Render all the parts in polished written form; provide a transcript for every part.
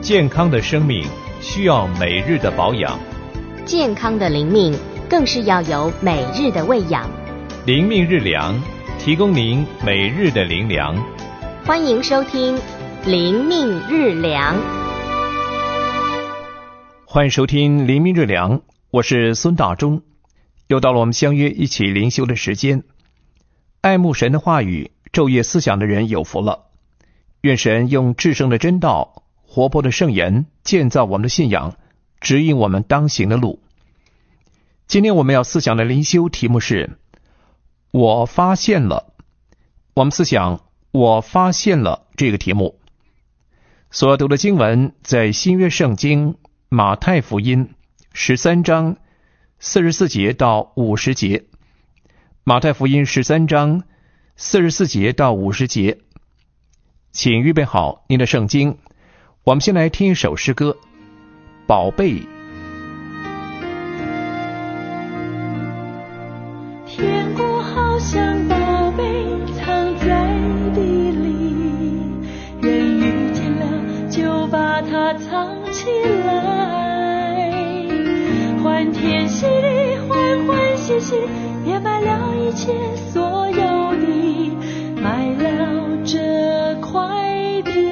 健康的生命需要每日的保养， 健康的灵命更是要有每日的喂养。 灵命日粮，提供您每日的灵粮。 欢迎收听灵命日粮。 欢迎收听灵命日粮，我是孙大中。又到了我们相约一起灵修的时间。爱慕神的话语，昼夜思想的人有福了。愿神用至圣的真道，活泼的圣言建造我们的信仰，指引我们当行的路。今天我们要思想的灵修题目是我发现了。我们思想我发现了这个题目。所要读的经文在新约圣经马太福音13章44节到50节。马太福音13章44节到50节。请预备好您的圣经，我们先来听一首诗歌，宝贝。 天国好像宝贝藏在地里，人遇见了就把它藏起来，欢天喜地，欢欢喜喜，别卖了一切所有的，买了这块地。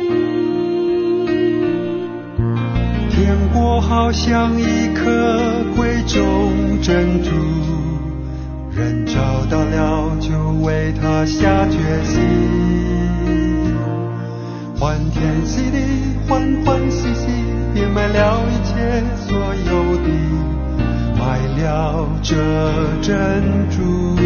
天国好像一颗贵重珍珠，人找到了就为他下决心，欢天喜地，欢欢喜喜，别卖了一切所有的，买了这珍珠。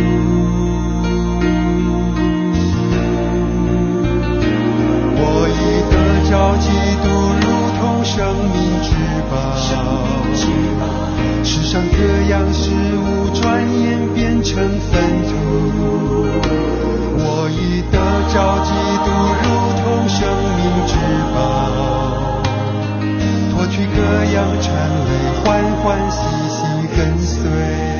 我已得着基督，如同生命之宝，世上各样事物转眼变成粪土。我已得着基督，如同生命之宝，脱去各样尘累，欢欢喜喜跟随。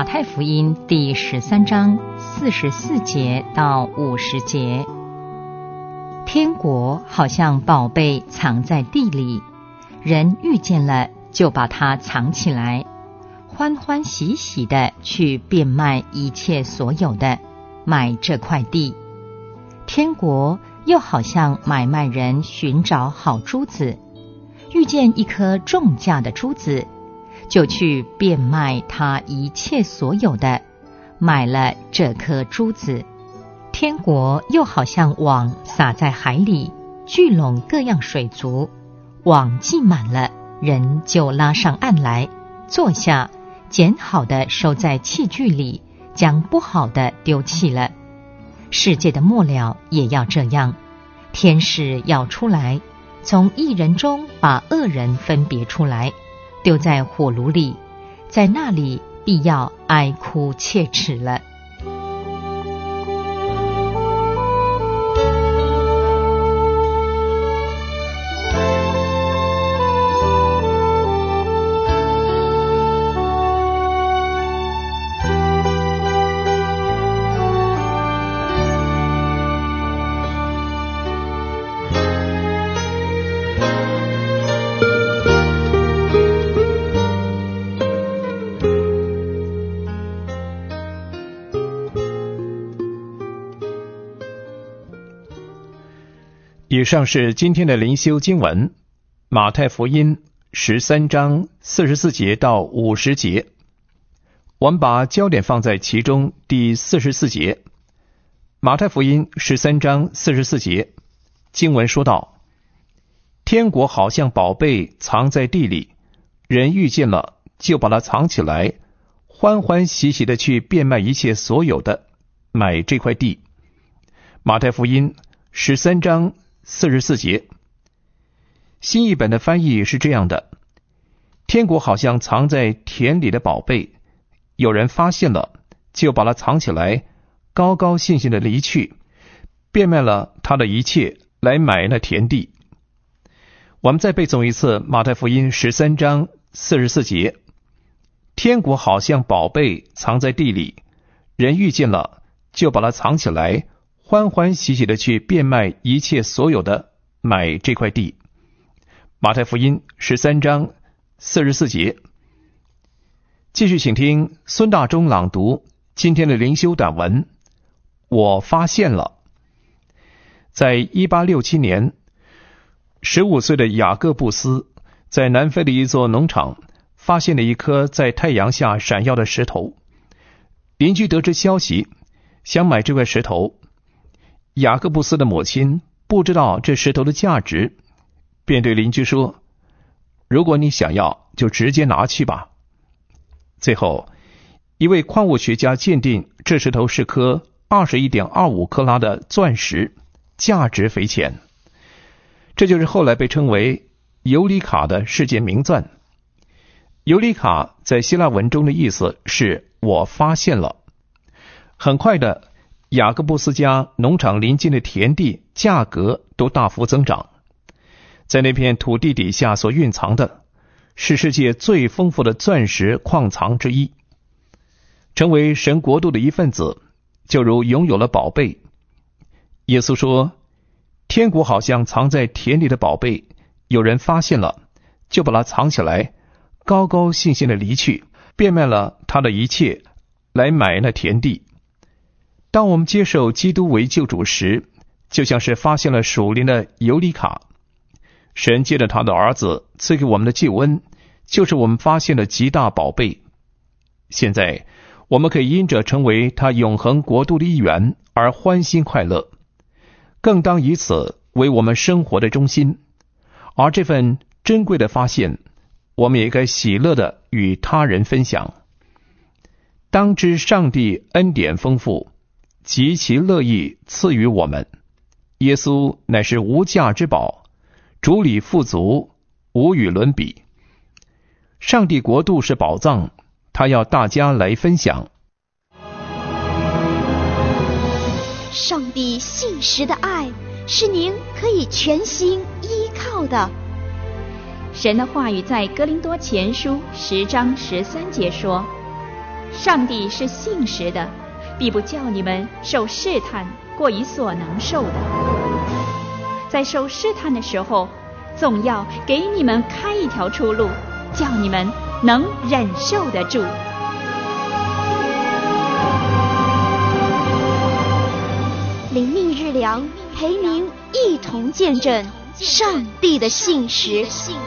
马太福音第13章44节到50节。天国好像宝贝藏在地里，人遇见了就把它藏起来，欢欢喜喜的去变卖一切所有的，买这块地。天国又好像买卖人寻找好珠子，遇见一颗重价的珠子，就去变卖他一切所有的，买了这颗珠子。天国又好像网撒在海里，聚拢各样水族，网系满了，人就拉上岸来，坐下，捡好的收在器具里，将不好的丢弃了。世界的末了也要这样，天使要出来，从义人中把恶人分别出来，丢在火炉里，在那里必要哀哭切齿了。 以上是今天的灵修经文，马太福音13章44节到50节。我们把焦点放在其中第44节。马太福音13章44节，经文说道：天国好像宝贝藏在地里，人遇见了就把它藏起来，欢欢喜喜的去变卖一切所有的，买这块地。马太福音13章44节，新译本的翻译是这样的：天国好像藏在田里的宝贝，有人发现了就把它藏起来，高高兴兴的离去，变卖了他的一切来买那田地。我们再背诵一次马太福音13章44节：天国好像宝贝藏在地里，人遇见了就把它藏起来，欢欢喜喜的去变卖一切所有的，买这块地。马太福音13章44节。继续请听孙大中朗读今天的灵修短文。我发现了。在1867年，15岁的雅各布斯在南非的一座农场发现了一颗在太阳下闪耀的石头。邻居得知消息，想买这块石头。雅各布斯的母亲不知道这石头的价值，便对邻居说：如果你想要，就直接拿去吧。最后，一位矿物学家鉴定这石头是颗 21.25 克拉的钻石，价值匪浅。这就是后来被称为尤里卡的世界名钻。尤里卡在希腊文中的意思是我发现了。很快的，雅各布斯家农场邻近的田地价格都大幅增长。在那片土地底下所蕴藏的是世界最丰富的钻石矿藏之一。成为神国度的一份子，就如拥有了宝贝。耶稣说，天国好像藏在田里的宝贝，有人发现了，就把它藏起来，高高兴兴的离去，变卖了他的一切，来买那田地。当我们接受基督为救主时，就像是发现了属灵的尤里卡。神借着他的儿子赐给我们的救恩，就是我们发现的极大宝贝。现在我们可以因着成为他永恒国度的一员而欢欣快乐，更当以此为我们生活的中心。而这份珍贵的发现，我们也该喜乐的与他人分享。当知上帝恩典丰富，极其乐意赐予我们。耶稣乃是无价之宝，主理富足，无与伦比。上帝国度是宝藏，他要大家来分享。 上帝信实的爱是您可以全心依靠的。 神的话语在哥林多前书10章13节说， 上帝是信实的，必不叫你们受试探过于所能受的。在受试探的时候，总要给你们开一条出路，叫你们能忍受得住。 灵命日粮陪您一同见证上帝的信实。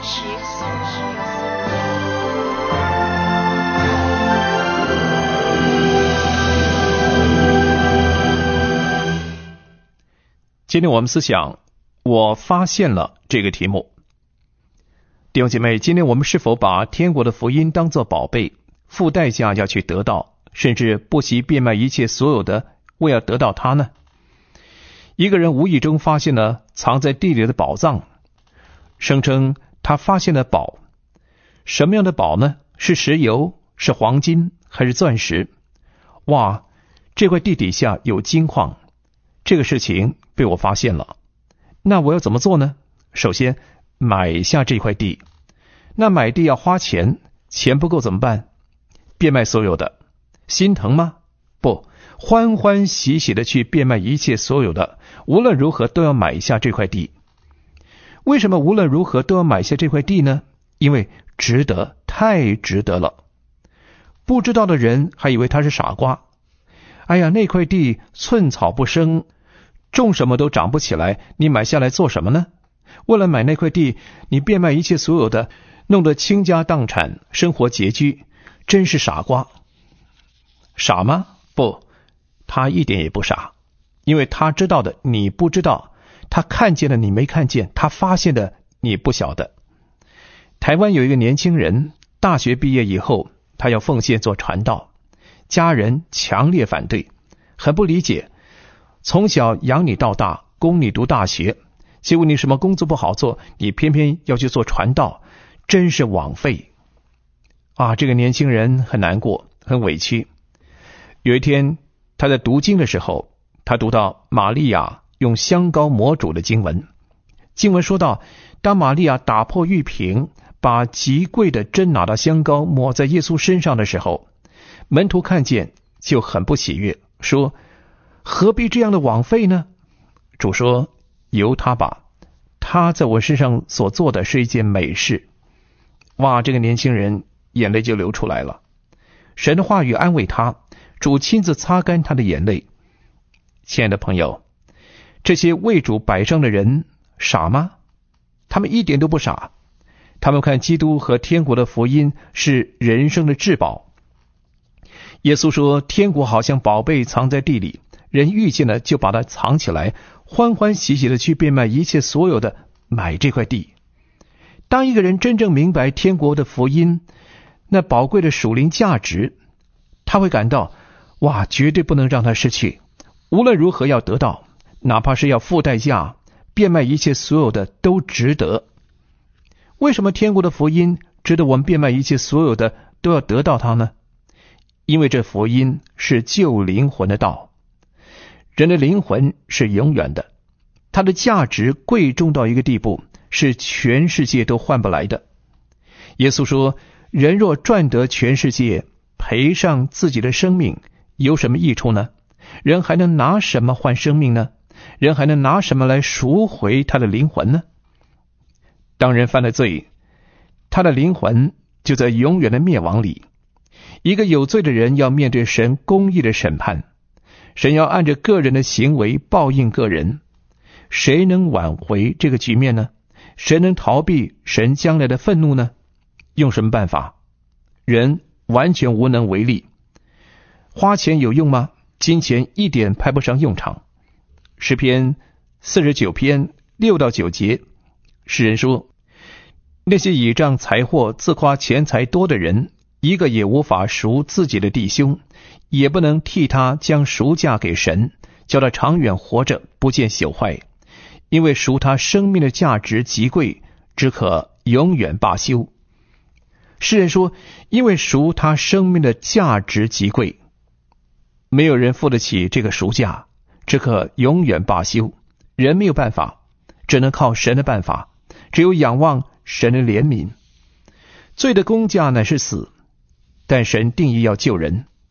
今天我们思想我发现了这个题目。弟兄姐妹，今天我们是否把天国的福音当作宝贝，付代价要去得到，甚至不惜变卖一切所有的为要得到它呢？一个人无意中发现了藏在地里的宝藏，声称他发现了宝。什么样的宝呢？是石油，是黄金，还是钻石？哇，这块地底下有金矿，这个事情被我发现了。那我要怎么做呢？首先买下这块地。那买地要花钱，钱不够怎么办？变卖所有的。心疼吗？不，欢欢喜喜的去变卖一切所有的，无论如何都要买下这块地。为什么无论如何都要买下这块地呢？因为值得，太值得了。不知道的人还以为他是傻瓜。哎呀，那块地寸草不生，种什么都长不起来，你买下来做什么呢？为了买那块地，你变卖一切所有的，弄得倾家荡产，生活拮据，真是傻瓜。傻吗？不，他一点也不傻，因为他知道的你不知道，他看见的你没看见，他发现的你不晓得。台湾有一个年轻人，大学毕业以后，他要奉献做传道，家人强烈反对，很不理解，从小养你到大，供你读大学，结果你什么工作不好做，你偏偏要去做传道，真是枉费啊！这个年轻人很难过，很委屈。有一天他在读经的时候，他读到玛利亚用香膏抹主的经文。经文说到，当玛利亚打破玉瓶，把极贵的真拿的香膏抹在耶稣身上的时候，门徒看见就很不喜悦，说何必这样的枉费呢？主说由他吧，他在我身上所做的是一件美事。哇，这个年轻人眼泪就流出来了。神的话语安慰他，主亲自擦干他的眼泪。亲爱的朋友，这些为主摆上的人傻吗？他们一点都不傻。他们看基督和天国的福音是人生的至宝。耶稣说，天国好像宝贝藏在地里，人遇见了就把它藏起来，欢欢喜喜的去变卖一切所有的，买这块地。当一个人真正明白天国的福音，那宝贵的属灵价值，他会感到哇，绝对不能让他失去，无论如何要得到，哪怕是要付代价，变卖一切所有的都值得。为什么天国的福音值得我们变卖一切所有的都要得到它呢？因为这福音是救灵魂的道。人的灵魂是永远的，它的价值贵重到一个地步，是全世界都换不来的。耶稣说，人若赚得全世界，赔上自己的生命，有什么益处呢？人还能拿什么换生命呢？人还能拿什么来赎回他的灵魂呢？当人犯了罪，他的灵魂就在永远的灭亡里。一个有罪的人要面对神公义的审判，神要按着个人的行为报应个人。谁能挽回这个局面呢？谁能逃避神将来的愤怒呢？用什么办法？人完全无能为力。花钱有用吗？金钱一点派不上用场。诗篇49篇6到9节，诗人说，那些倚仗财货自夸钱财多的人，一个也无法赎自己的弟兄，也不能替他将赎价给神，叫他长远活着，不见朽坏。因为赎他生命的价值极贵，只可永远罢休。诗人说，因为赎他生命的价值极贵，没有人付得起这个赎价，只可永远罢休。人没有办法，只能靠神的办法，只有仰望神的怜悯。罪的工价乃是死，但神定义要救人，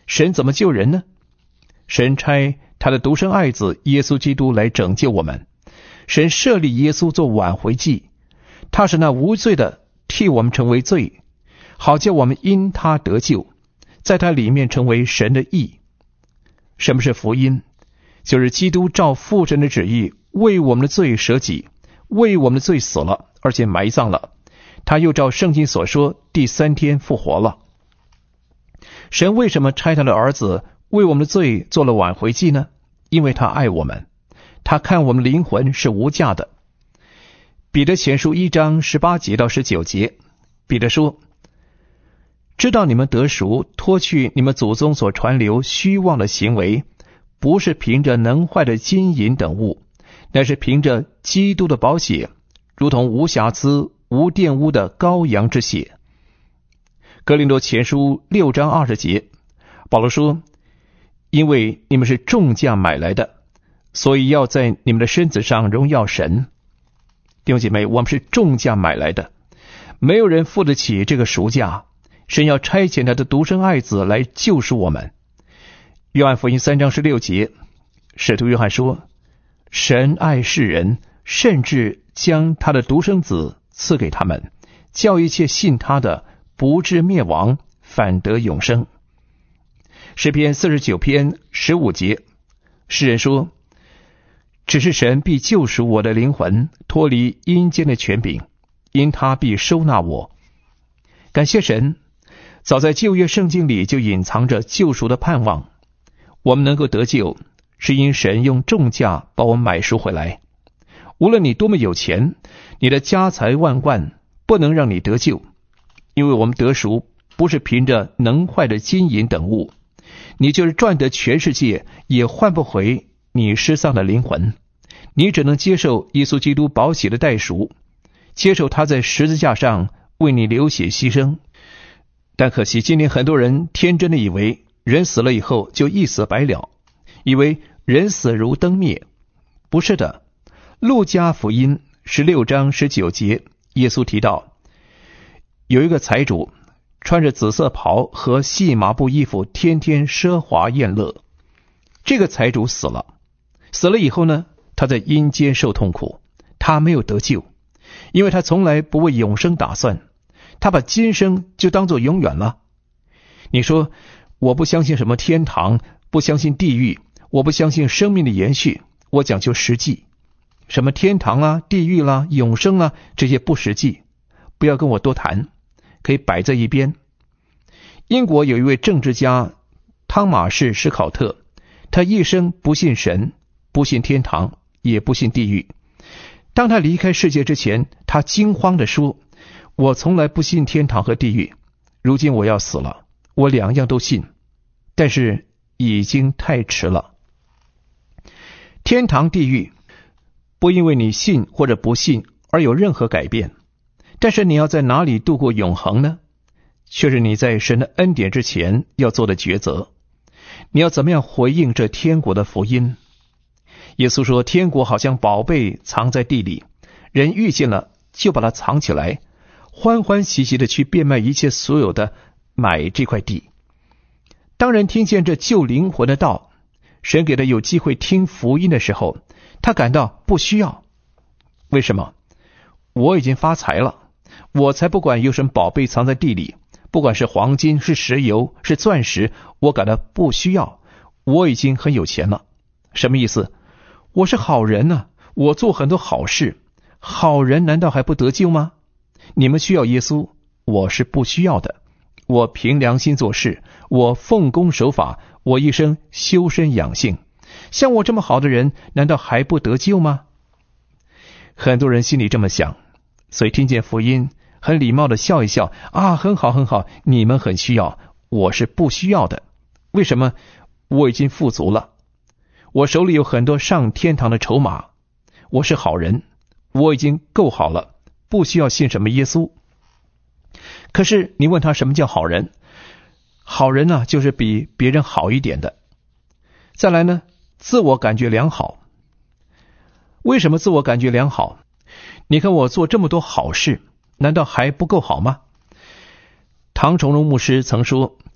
神怎么救人呢？神差他的独生爱子耶稣基督来拯救我们。神设立耶稣做挽回祭，他是那无罪的替我们成为罪，好叫我们因他得救，在他里面成为神的义。什么是福音？就是基督照父神的旨意为我们的罪舍己，为我们的罪死了，而且埋葬了。他又照圣经所说，第3天复活了。神为什么差他的儿子为我们的罪做了挽回祭呢？因为他爱我们，他看我们灵魂是无价的。彼得前书1章18节到19节，彼得说：知道你们得赎，脱去你们祖宗所传流虚妄的行为，不是凭着能坏的金银等物，乃是凭着基督的宝血，如同无瑕疵无玷污的羔羊之血。哥林多前书6章20节，保罗说：因为你们是重价买来的，所以要在你们的身子上荣耀神。弟兄姐妹，我们是重价买来的，没有人付得起这个赎价，神要差遣他的独生爱子来救赎我们。约翰福音3章16节，使徒约翰说：神爱世人，甚至将他的独生子赐给他们，叫一切信他的不至灭亡，反得永生。诗篇49篇15节，诗人说：只是神必救赎我的灵魂，脱离阴间的权柄，因他必收纳我。感谢神，早在旧约圣经里就隐藏着救赎的盼望。我们能够得救，是因神用重价把我们买赎回来。无论你多么有钱，你的家财万贯不能让你得救，因为我们得赎不是凭着能坏的金银等物，你就是赚得全世界也换不回你失丧的灵魂。你只能接受耶稣基督宝血的代赎，接受他在十字架上为你流血牺牲。但可惜今天很多人天真的以为人死了以后就一死百了，以为人死如灯灭。不是的，路加福音16章19节，耶稣提到有一个财主穿着紫色袍和细麻布衣服，天天奢华宴乐。这个财主死了以后呢，他在阴间受痛苦，他没有得救，因为他从来不为永生打算，他把今生就当作永远了。你说我不相信什么天堂，不相信地狱，我不相信生命的延续，我讲究实际。什么天堂啊，地狱啦，永生啊，这些不实际，不要跟我多谈，可以摆在一边。英国有一位政治家汤马士·史考特，他一生不信神，不信天堂，也不信地狱。当他离开世界之前，他惊慌地说：我从来不信天堂和地狱，如今我要死了，我两样都信，但是已经太迟了。天堂地狱不因为你信或者不信而有任何改变，但是你要在哪里度过永恒呢？却是你在神的恩典之前要做的抉择。你要怎么样回应这天国的福音？耶稣说，天国好像宝贝藏在地里，人遇见了就把它藏起来，欢欢喜喜的去变卖一切所有的，买这块地。当人听见这救灵魂的道，神给他有机会听福音的时候，他感到不需要。为什么？我已经发财了，我才不管有什么宝贝藏在地里，不管是黄金是石油是钻石，我感到不需要，我已经很有钱了。什么意思？我是好人啊，我做很多好事，好人难道还不得救吗？你们需要耶稣，我是不需要的。我凭良心做事，我奉公守法，我一生修身养性，像我这么好的人难道还不得救吗？很多人心里这么想，所以听见福音很礼貌的笑一笑，啊，很好很好，你们很需要，我是不需要的。为什么？我已经富足了，我手里有很多上天堂的筹码，我是好人，我已经够好了，不需要信什么耶稣。可是你问他什么叫好人？好人呢，就是比别人好一点的。再来呢，自我感觉良好。为什么自我感觉良好？你看我做这么多好事，难道还不够好吗？唐崇荣牧师曾说，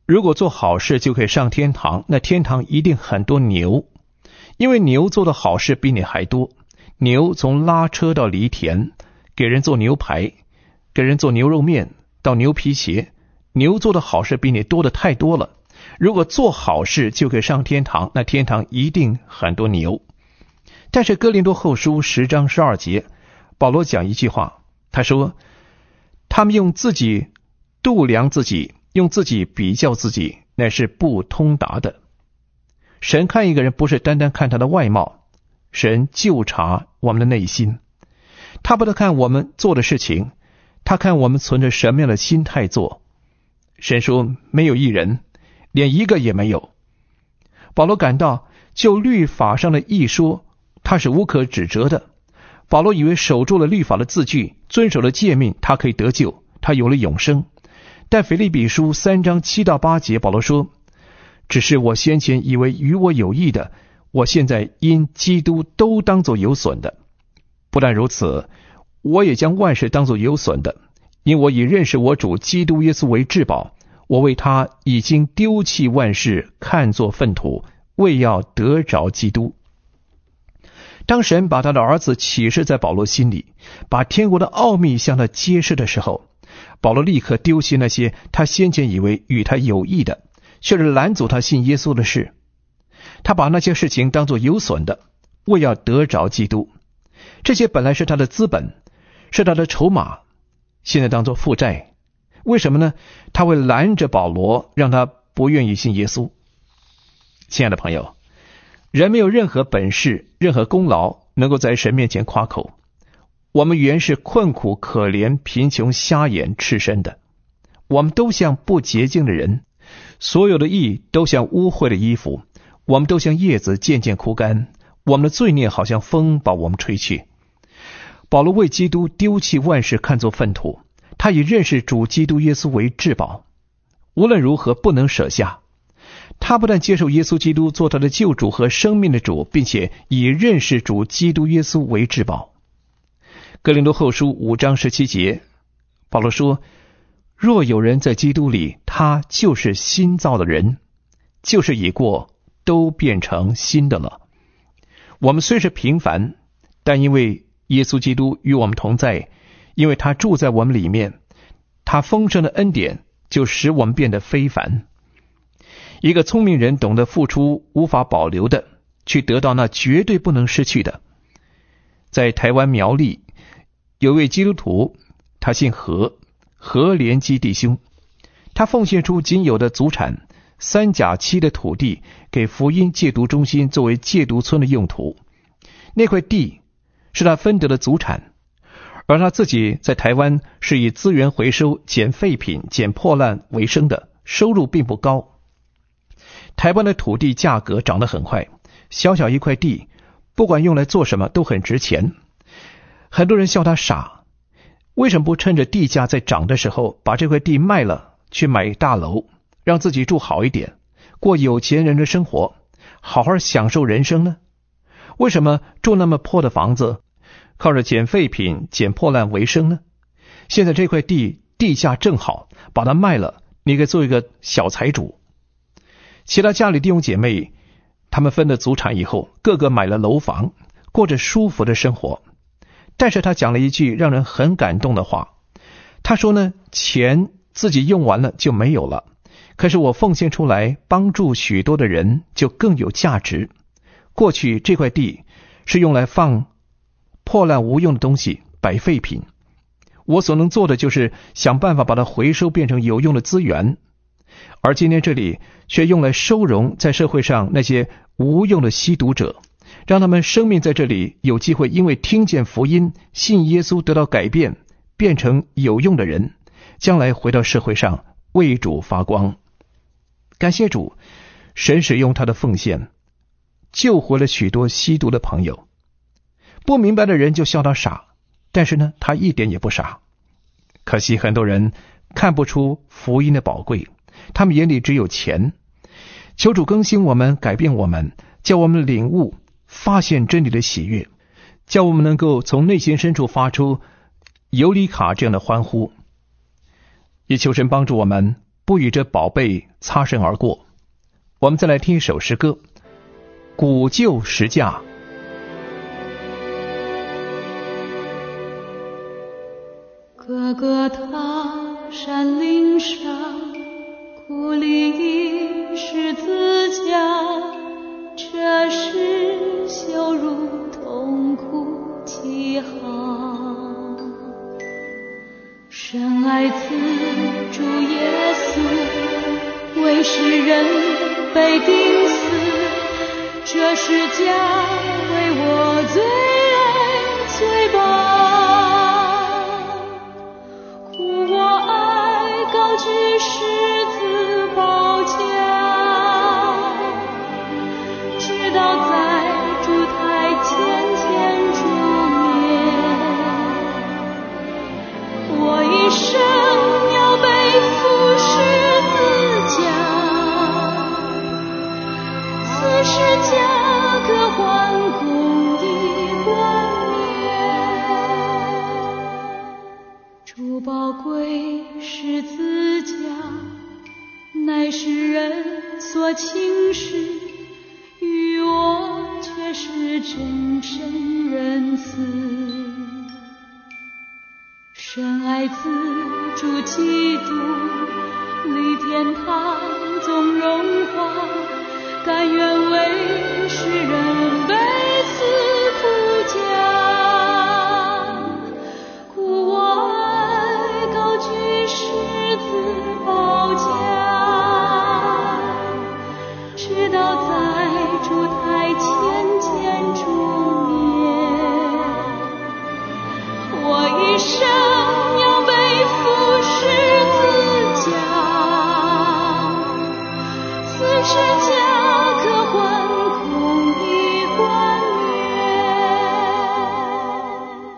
如果做好事就可以上天堂，那天堂一定很多牛，因为牛做的好事比你还多。牛从拉车到犁田，给人做牛排，给人做牛肉面，到牛皮鞋，牛做的好事比你多的太多了。如果做好事就可以上天堂，那天堂一定很多牛。但是哥林多后书10章12节，保罗讲一句话，他说，他们用自己度量自己，用自己比较自己，乃是不通达的。神看一个人不是单单看他的外貌，神究察我们的内心。他不但看我们做的事情，他看我们存着什么样的心态做。神说没有一人，连一个也没有。保罗感到就律法上的义说，他是无可指责的。保罗以为守住了律法的字句，遵守了诫命，他可以得救，他有了永生。但腓立比书3章7到8节，保罗说，只是我先前以为与我有益的，我现在因基督都当作有损的。不但如此，我也将万事当作有损的，因我以认识我主基督耶稣为至宝，我为他已经丢弃万事，看作粪土，为要得着基督。当神把他的儿子启示在保罗心里，把天国的奥秘向他揭示的时候，保罗立刻丢弃那些他先前以为与他有益的，却是拦阻他信耶稣的事。他把那些事情当作有损的，为要得着基督。这些本来是他的资本，是他的筹码，现在当作负债。为什么呢？他会拦着保罗，让他不愿意信耶稣。亲爱的朋友，人没有任何本事，任何功劳能够在神面前夸口。我们原是困苦可怜、贫穷瞎眼赤身的，我们都像不洁净的人，所有的义都像污秽的衣服，我们都像叶子渐渐枯干，我们的罪孽好像风把我们吹去。保罗为基督丢弃万事，看作粪土，他以认识主基督耶稣为至宝，无论如何不能舍下。他不但接受耶稣基督做他的救主和生命的主，并且以认识主基督耶稣为至宝。哥林多后书5章17节，保罗说，若有人在基督里，他就是新造的人，旧事已过，都变成新的了。我们虽是平凡，但因为耶稣基督与我们同在，因为他住在我们里面，他丰盛的恩典就使我们变得非凡。一个聪明人懂得付出无法保留的，去得到那绝对不能失去的。在台湾苗栗有位基督徒，他姓何，何连基弟兄，他奉献出仅有的祖产3+7的土地给福音戒毒中心作为戒毒村的用途。那块地是他分得的祖产，而他自己在台湾是以资源回收、捡废品、捡破烂为生的，收入并不高。台湾的土地价格涨得很快，小小一块地，不管用来做什么都很值钱。很多人笑他傻，为什么不趁着地价在涨的时候，把这块地卖了，去买大楼，让自己住好一点，过有钱人的生活，好好享受人生呢？为什么住那么破的房子，靠着捡废品、捡破烂为生呢？现在这块地地价正好，把它卖了，你可以做一个小财主。其他家里弟兄姐妹，他们分了祖产以后，个个买了楼房，过着舒服的生活。但是他讲了一句让人很感动的话，他说呢，钱自己用完了就没有了，可是我奉献出来帮助许多的人就更有价值。过去这块地是用来放破烂无用的东西，摆废品，我所能做的就是想办法把它回收变成有用的资源，而今天这里却用来收容在社会上那些无用的吸毒者，让他们生命在这里有机会因为听见福音，信耶稣得到改变，变成有用的人，将来回到社会上为主发光。感谢主，神使用他的奉献救活了许多吸毒的朋友。不明白的人就笑他傻，但是呢，他一点也不傻。可惜很多人看不出福音的宝贵，他们眼里只有钱。求主更新我们，改变我们，叫我们领悟发现真理的喜悦，叫我们能够从内心深处发出尤里卡这样的欢呼。也求神帮助我们， 不与这宝贝擦身而过。我们再来听一首诗歌，古旧十架。 哥哥他山岭上，苦里一十字架，这是羞辱痛苦记号。深爱子主耶稣，为世人被钉死，这世家为我罪人罪报。苦我爱高举十字宝架，直到在主台前前主面，我一生要背负十字架，此世家可换公义冠冕。主宝贵十字架，乃是人所轻视，与我却是真神仁慈。深爱子主基督，离天堂纵荣华，甘愿为世人被赐苦家。故我爱高举十字宝架，直到在主台前前主面，我一生要背负十字架，此世家可换公义冠冕。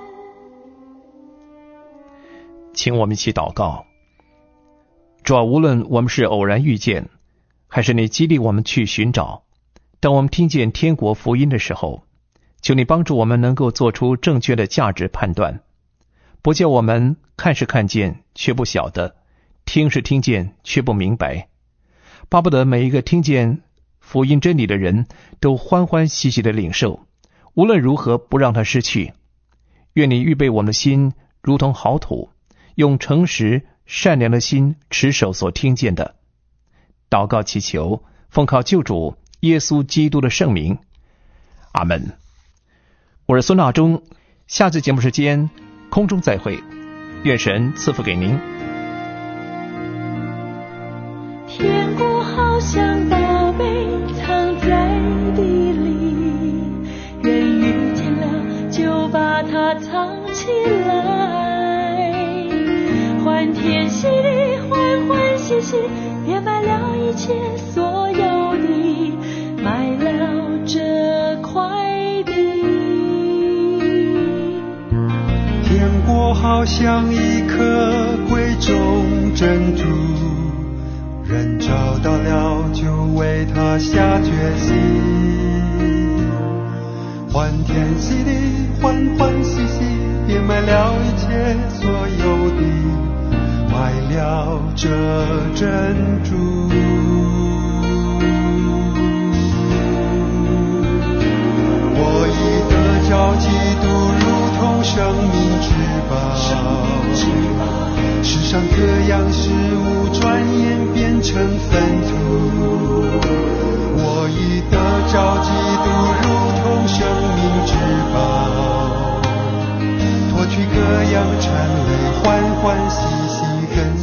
请我们一起祷告。主啊，无论我们是偶然遇见，还是你激励我们去寻找，当我们听见天国福音的时候，求你帮助我们能够做出正确的价值判断，不叫我们看是看见却不晓得，听是听见却不明白。巴不得每一个听见福音真理的人都欢欢喜喜的领受，无论如何不让它失去。愿你预备我们的心如同好土，用诚实善良的心持守所听见的。祷告祈求，奉靠救主耶稣基督的圣名，阿们。我是孙大中，下次节目时间空中再会，愿神赐福给您。 天国好像宝贝藏在地里，人遇见了就把它藏起来，欢天喜地欢欢喜喜，别卖了一切所有的，卖了这块地。 天国好像一颗贵重珍珠，人找到了就为它下决心，欢天喜地欢欢喜喜，别卖了一切所有的，卖了这珍珠。我已得着基督如同生命之宝，世上各样事物转眼变成粪土。我已得着基督如同生命之宝，脱去各样尘累，欢欢喜喜跟